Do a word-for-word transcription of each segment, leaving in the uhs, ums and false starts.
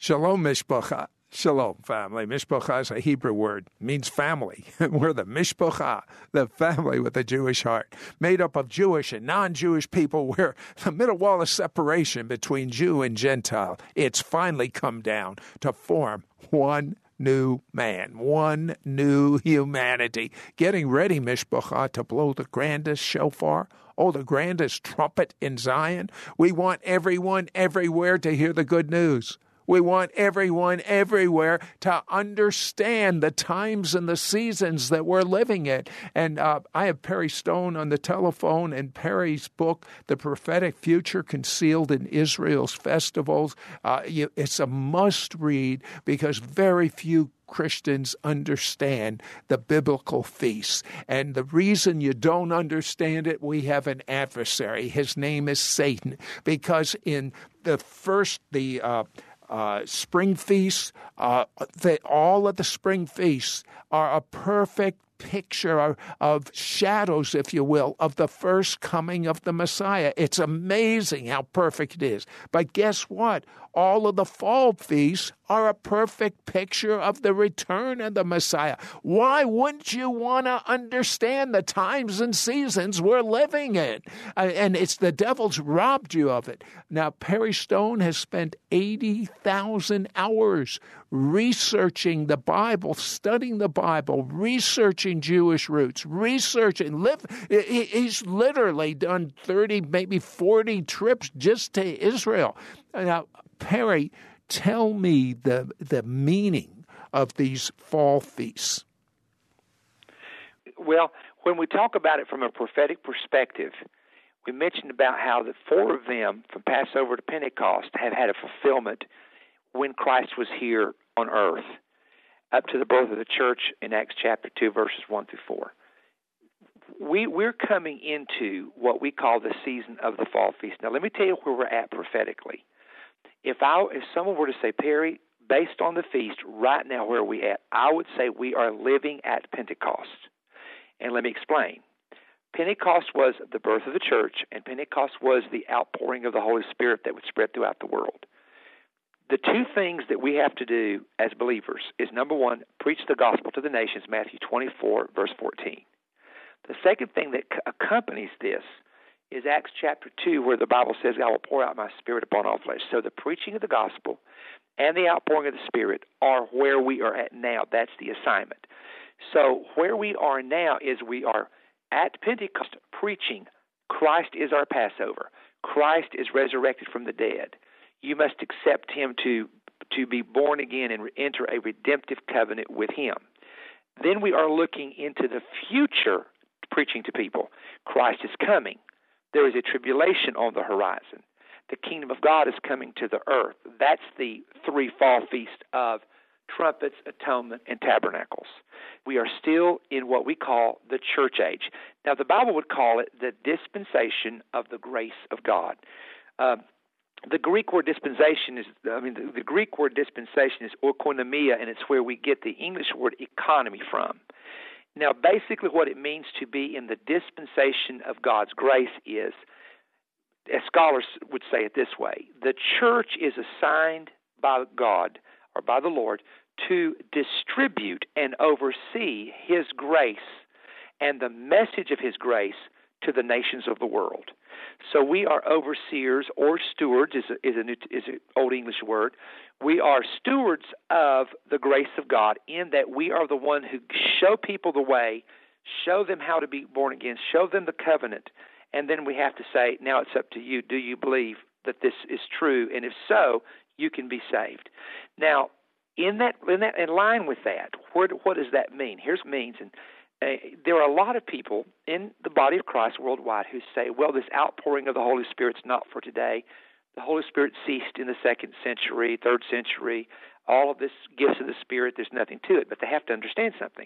Shalom, Mishpacha. Shalom, family. Mishpacha is a Hebrew word, means family. We're the Mishpacha, the family with a Jewish heart, made up of Jewish and non-Jewish people. We're the middle wall of separation between Jew and Gentile. It's finally come down to form one new man, one new humanity. Getting ready, Mishpacha, to blow the grandest shofar, oh, the grandest trumpet in Zion. We want everyone everywhere to hear the good news. We want everyone everywhere to understand the times and the seasons that we're living in. And uh, I have Perry Stone on the telephone, and Perry's book, The Prophetic Future Concealed in Israel's Festivals. Uh, you, it's a must-read because very few Christians understand the biblical feasts. And the reason you don't understand it, we have an adversary. His name is Satan. Because in the first, the... Uh, Uh, spring feasts, uh, the, all of the spring feasts are a perfect picture of, of shadows, if you will, of the first coming of the Messiah. It's amazing how perfect it is. But guess what? All of the fall feasts are a perfect picture of the return of the Messiah. Why wouldn't you want to understand the times and seasons we're living in? Uh, and it's the devil's robbed you of it. Now, Perry Stone has spent eighty thousand hours researching the Bible, studying the Bible, researching Jewish roots, researching. Live, he's literally done thirty, maybe forty trips just to Israel. Now, Perry, tell me the the meaning of these fall feasts. Well, when we talk about it from a prophetic perspective, we mentioned about how the four of them, from Passover to Pentecost, have had a fulfillment when Christ was here on earth, up to the birth of the church in Acts chapter two, verses one through four. We, we're coming into what we call the season of the fall feast. Now, let me tell you where we're at prophetically. If I, if someone were to say, Perry, based on the feast, right now where are we at? I would say we are living at Pentecost. And let me explain. Pentecost was the birth of the church, and Pentecost was the outpouring of the Holy Spirit that would spread throughout the world. The two things that we have to do as believers is, number one, preach the gospel to the nations, Matthew twenty-four, verse fourteen. The second thing that accompanies this is Acts chapter two, where the Bible says, I will pour out my Spirit upon all flesh. So the preaching of the gospel and the outpouring of the Spirit are where we are at now. That's the assignment. So where we are now is we are at Pentecost preaching, Christ is our Passover. Christ is resurrected from the dead. You must accept him to, to be born again and enter a redemptive covenant with him. Then we are looking into the future, preaching to people. Christ is coming. There is a tribulation on the horizon. The kingdom of God is coming to the earth. That's the three fall feasts of trumpets, atonement, and tabernacles. We are still in what we call the church age. Now, the Bible would call it the dispensation of the grace of God. Uh, the Greek word dispensation is, I mean, the, the Greek word dispensation is oikonomia, and it's where we get the English word economy from. Now, basically what it means to be in the dispensation of God's grace is, as scholars would say it this way, the church is assigned by God or by the Lord to distribute and oversee his grace and the message of his grace to the nations of the world. So we are overseers or stewards, is a, is a new, is an old English word. We are stewards of the grace of God in that we are the one who show people the way, show them how to be born again, show them the covenant, and then we have to say, now it's up to you. Do you believe that this is true? And if so, you can be saved. Now, in that, in that, in line with that, what, what does that mean? Here's what it means, and Uh, there are a lot of people in the body of Christ worldwide who say, well, this outpouring of the Holy Spirit's not for today. The Holy Spirit ceased in the second century, third century. All of this gifts of the Spirit, there's nothing to it. But they have to understand something.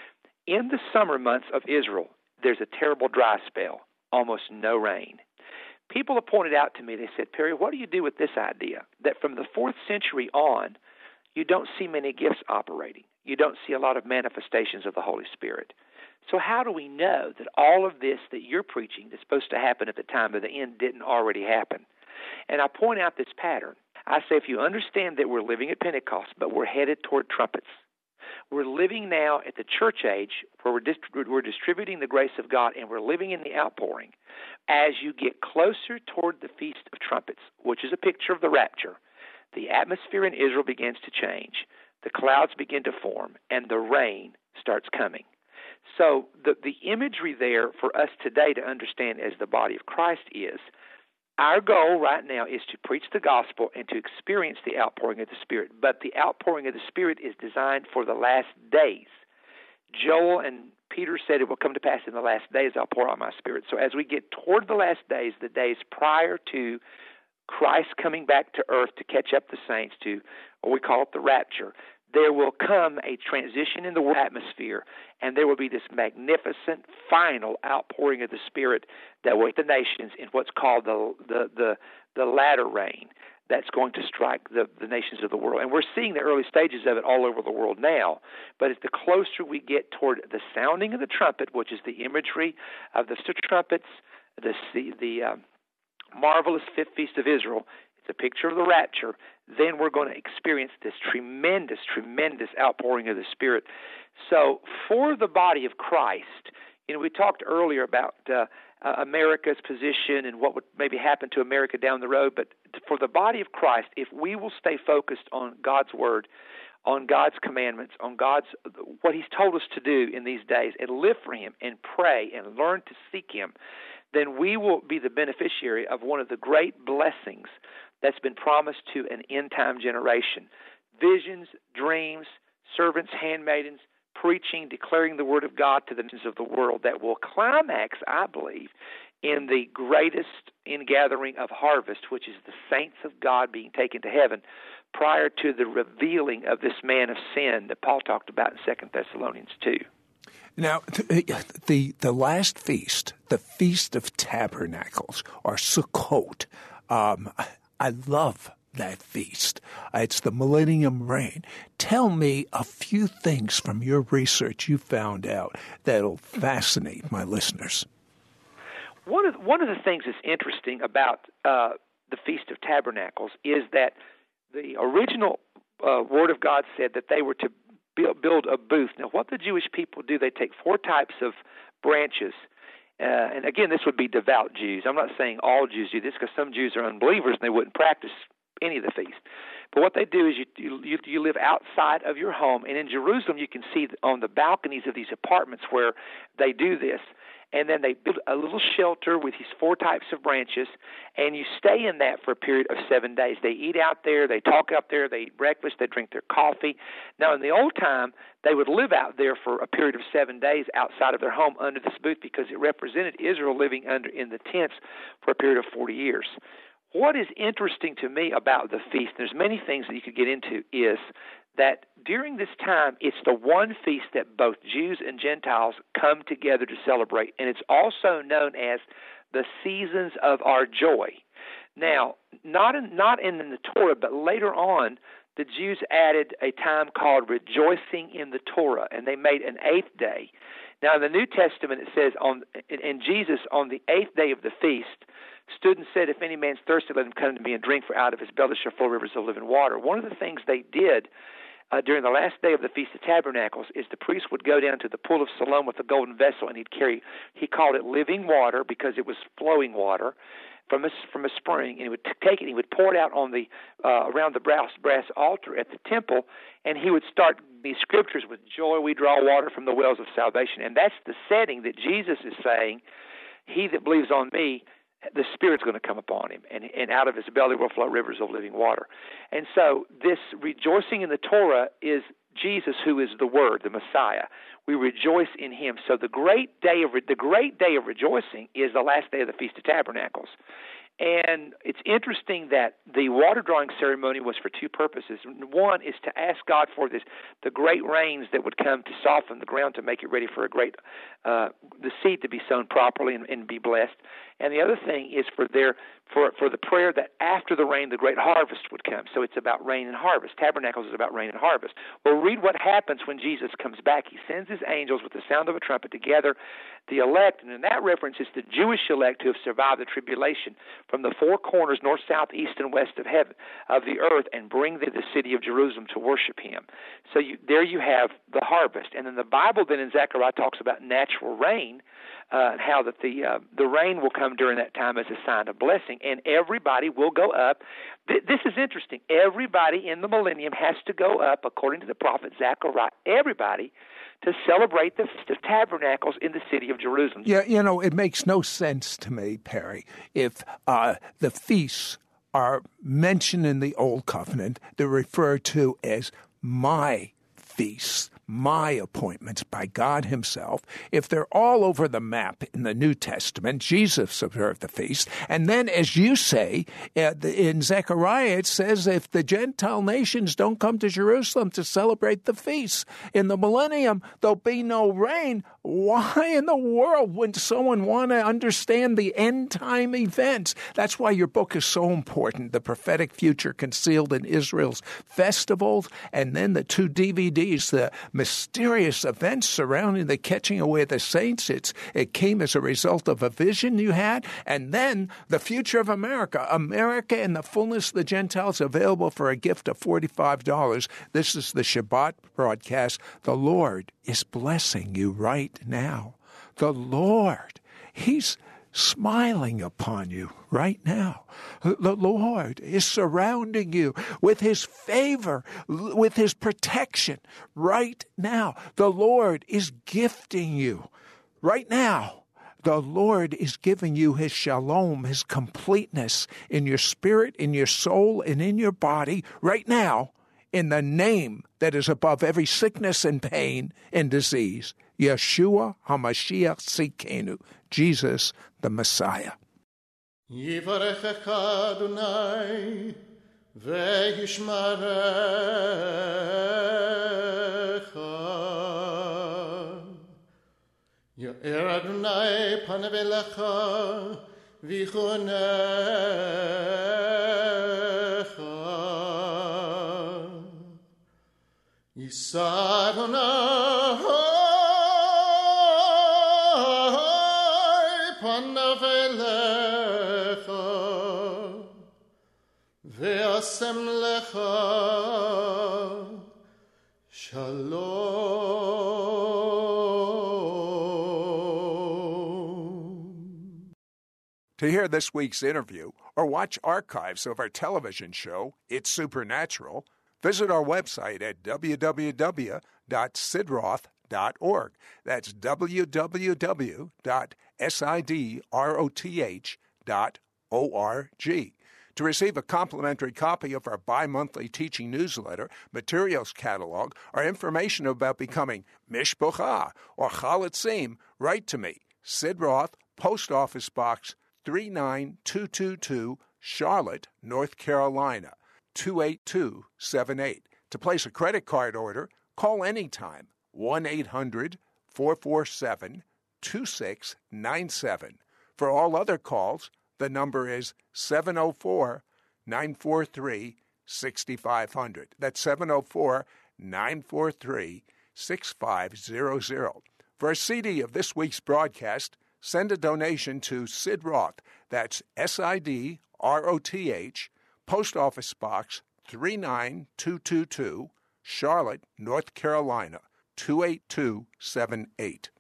In the summer months of Israel, there's a terrible dry spell, almost no rain. People have pointed out to me, they said, Perry, what do you do with this idea that from the fourth century on, you don't see many gifts operating? You don't see a lot of manifestations of the Holy Spirit. So how do we know that all of this that you're preaching that's supposed to happen at the time of the end didn't already happen? And I point out this pattern. I say if you understand that we're living at Pentecost, but we're headed toward trumpets. We're living now at the church age where we're, dist- we're distributing the grace of God, and we're living in the outpouring. As you get closer toward the Feast of Trumpets, which is a picture of the rapture, the atmosphere in Israel begins to change. The clouds begin to form, and the rain starts coming. So the, the imagery there for us today to understand as the body of Christ is, our goal right now is to preach the gospel and to experience the outpouring of the Spirit. But the outpouring of the Spirit is designed for the last days. Joel and Peter said it will come to pass in the last days, I'll pour out my Spirit. So as we get toward the last days, the days prior to Christ coming back to earth to catch up the saints to, what we call it the rapture, there will come a transition in the atmosphere, and there will be this magnificent final outpouring of the Spirit that will hit the nations in what's called the the the, the latter rain that's going to strike the, the nations of the world. And we're seeing the early stages of it all over the world now, but as the closer we get toward the sounding of the trumpet, which is the imagery of the trumpets, the, the uh, marvelous fifth feast of Israel, it's a picture of the rapture, then we're going to experience this tremendous, tremendous outpouring of the Spirit. So for the body of Christ, you know, we talked earlier about uh, uh, America's position and what would maybe happen to America down the road, but for the body of Christ, if we will stay focused on God's Word, on God's commandments, on God's what He's told us to do in these days, and live for Him and pray and learn to seek Him, then we will be the beneficiary of one of the great blessings that's been promised to an end-time generation. Visions, dreams, servants, handmaidens, preaching, declaring the Word of God to the nations of the world that will climax, I believe, in the greatest ingathering of harvest, which is the saints of God being taken to heaven prior to the revealing of this man of sin that Paul talked about in Second Thessalonians two. Now, the the last feast, the Feast of Tabernacles, or Sukkot, um, I love that feast. It's the Millennium Reign. Tell me a few things from your research you found out that'll fascinate my listeners. One of one of the things that's interesting about uh, the Feast of Tabernacles is that the original uh, Word of God said that they were to build, build a booth. Now, what the Jewish people do, they take four types of branches. Uh, and again, this would be devout Jews. I'm not saying all Jews do this because some Jews are unbelievers and they wouldn't practice any of the feast. But what they do is you, you you live outside of your home, and in Jerusalem you can see on the balconies of these apartments where they do this. And then they build a little shelter with these four types of branches, and you stay in that for a period of seven days. They eat out there, they talk up there, they eat breakfast, they drink their coffee. Now, in the old time, they would live out there for a period of seven days outside of their home under this booth because it represented Israel living under in the tents for a period of forty years. What is interesting to me about the feast, there's many things that you could get into, is that during this time, it's the one feast that both Jews and Gentiles come together to celebrate, and it's also known as the seasons of our joy. Now, not in, not in the Torah, but later on, the Jews added a time called rejoicing in the Torah, and they made an eighth day. Now, in the New Testament, it says, on in Jesus, on the eighth day of the feast, stood and said, if any man's thirsty, let him come to me and drink, for out of his belly shall flow rivers of living water. One of the things they did uh, during the last day of the Feast of Tabernacles is the priest would go down to the pool of Siloam with a golden vessel, and he'd carry, he called it living water because it was flowing water from a, from a spring, and he would take it and he would pour it out on the uh, around the brass, brass altar at the temple, and he would start these scriptures, with joy we draw water from the wells of salvation. And that's the setting that Jesus is saying, he that believes on me, the Spirit's going to come upon him, and, and out of his belly will flow rivers of living water. And so this rejoicing in the Torah is Jesus, who is the Word, the Messiah. We rejoice in Him. So the great day of the great day of rejoicing is the last day of the Feast of Tabernacles. And it's interesting that the water drawing ceremony was for two purposes. One is to ask God for this, the great rains that would come to soften the ground to make it ready for a great, uh, the seed to be sown properly and, and be blessed. And the other thing is for their for for the prayer that after the rain, the great harvest would come. So it's about rain and harvest. Tabernacles is about rain and harvest. Well, read what happens when Jesus comes back. He sends his angels with the sound of a trumpet to gather the elect, and in that reference is the Jewish elect who have survived the tribulation from the four corners, north, south, east, and west of heaven, of the earth, and bring them to the city of Jerusalem to worship him. So you, there you have the harvest. And then the Bible then in Zechariah talks about natural rain, uh, and how that the uh, the rain will come during that time as a sign of blessing, and everybody will go up. Th- this is interesting. Everybody in the millennium has to go up, according to the prophet Zechariah, everybody, to celebrate the Feast of Tabernacles in the city of Jerusalem. Yeah, you know, it makes no sense to me, Perry, if uh, the feasts are mentioned in the Old Covenant. They're referred to as my feasts, my appointments by God himself. If they're all over the map in the New Testament, Jesus observed the feast. And then, as you say, uh, in Zechariah, it says if the Gentile nations don't come to Jerusalem to celebrate the feast in the millennium, there'll be no rain. Why in the world would someone want to understand the end-time events? That's why your book is so important, The Prophetic Future Concealed in Israel's Festivals, and then the two D V Ds, the mysterious events surrounding the catching away of the saints. It's, it came as a result of a vision you had. And then the future of America, America in the fullness of the Gentiles, available for a gift of forty-five dollars. This is the Shabbat broadcast. The Lord is blessing you right now. The Lord, he's smiling upon you right now. The Lord is surrounding you with his favor, with his protection right now. The Lord is gifting you right now. The Lord is giving you his shalom, his completeness in your spirit, in your soul, and in your body right now, in the name that is above every sickness and pain and disease. Yeshua HaMashiach Tzidkenu, Jesus the Messiah. Yivarechecha Adonai ve'yishmarecha. Yo'er Adonai panav elecha v'yichunecha. Yisa Adonai panav elecha ve'asem lecha shalom. To hear this week's interview or watch archives of our television show, It's Supernatural, visit our website at w w w dot sidroth dot org. That's w w w dot sidroth dot org. To receive a complimentary copy of our bi-monthly teaching newsletter, materials catalog, or information about becoming Mishpocha or Chalatzim, write to me, Sid Roth, Post Office Box three nine two two two, Charlotte, North Carolina, two eight two seven eight. To place a credit card order, call anytime, one eight hundred four four seven two six nine seven. For all other calls, the number is seven oh four nine four three six five zero zero. That's seven oh four nine four three six five zero zero. For a C D of this week's broadcast, send a donation to Sid Roth. That's S I D R O T H, Post Office Box three nine two two two, Charlotte, North Carolina, two eight two seven eight.